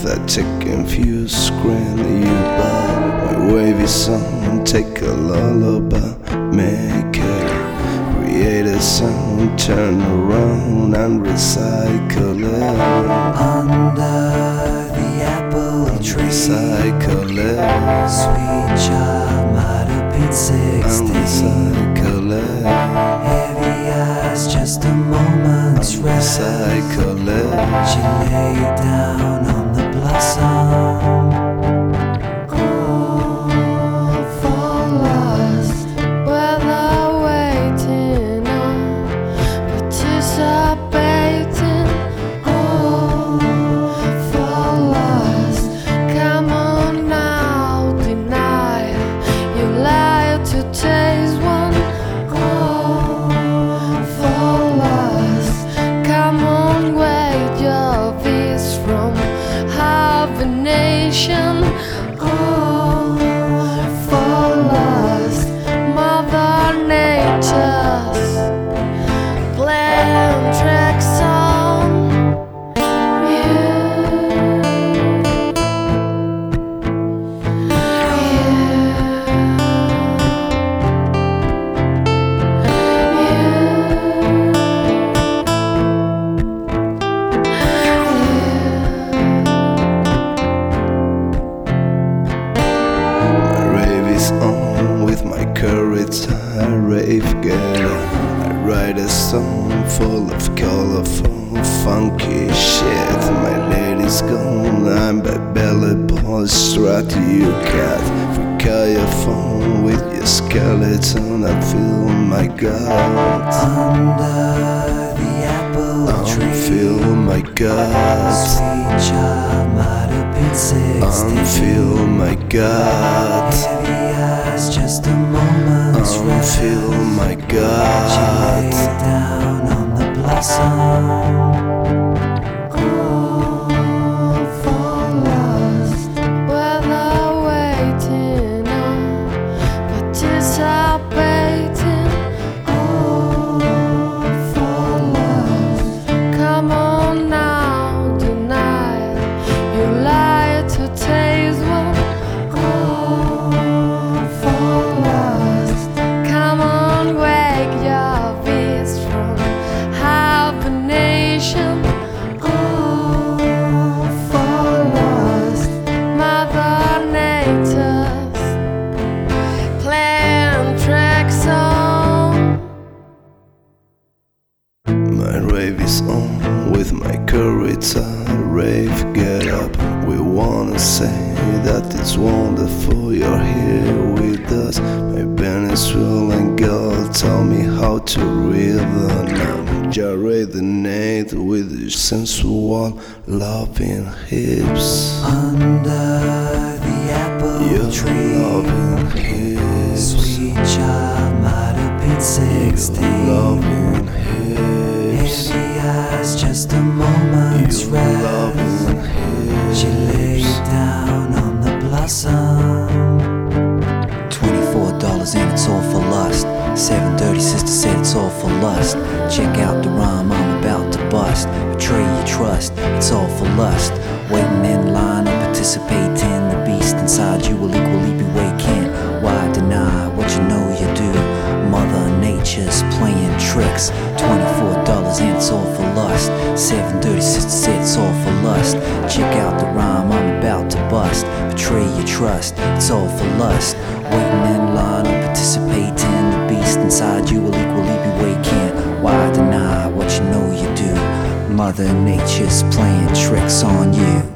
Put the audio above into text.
that take confused screen you by my wavy song. Take a lullaby, make it, create a sound, turn around and recycle it. Under the apple tree, Recycle it. sweet child might have been 16. Recycle it. Heavy eyes, just a moment's rest. Recycle it. She lay down on the blossom. All for lust, Mother Nature's playing tricks on you. Courage, I rave girl. I write a song full of colorful, funky shit. My lady's gone, I'm a belly boy. Strut you cat, forget your phone with your skeleton. I feel my guts Under the apple tree, I feel my guts. sweet child might have been 16. I feel my guts. Heavy eyes, just a moment's I rest. feel my She guts. lay down on the blossom. All for lust, whether waiting or participating. all for lust. Come on now, deny it. You lie to taste one. All for lust. Come on, wake your beast from hibernation. All for lust. Mother Nature's playing tricks on. My rave is on with my courage. I rave, get up. We wanna say that it's wonderful you're here with us. My pen is rolling, girl. Tell me how to rhythm now. Gyrate with your sensual, loving hips. Under the apple Your tree, loving hips. sweet child might have been Your 16. loving hips. Heavy eyes, just a moment's Your rest. loving She lay hips. down on the blossom. $24 and it's all for lust. 7:30 sister said it's all for lust. Check out the rhyme I'm about to bust. Betray your trust, it's all for lust. Waiting in line or participating. The beast inside you will equally be waking. Why deny what you know you do? Mother Nature's playing tricks. $24 and it's all for lust. 7:30 sister said it's all for lust. Check out the rhyme I'm about to bust. Betray your trust, it's all for lust. Waiting in line or participating. The beast inside you will equally be waking. Why deny what you know you do? Mother Nature's playing tricks on you.